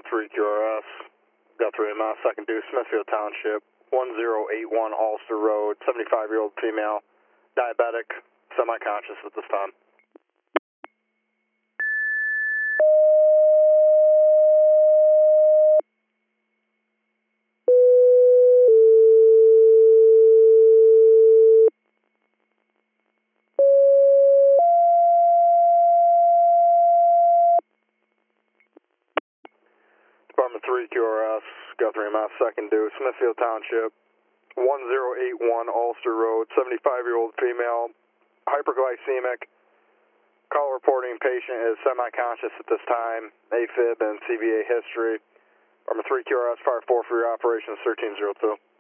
3 QRS, Guthrie, Mass, second due, Smithfield Township, 1081 Ulster Road, 75-year-old female, diabetic, semi-conscious at this time. Department 3 QRS, Guthrie, Mass, second due, Smithfield Township, 1081 Ulster Road, 75-year-old female, hyperglycemic. Call reporting patient is semi-conscious at this time, AFib and CVA history. Department 3 QRS, fire 4 for your operations, 1302.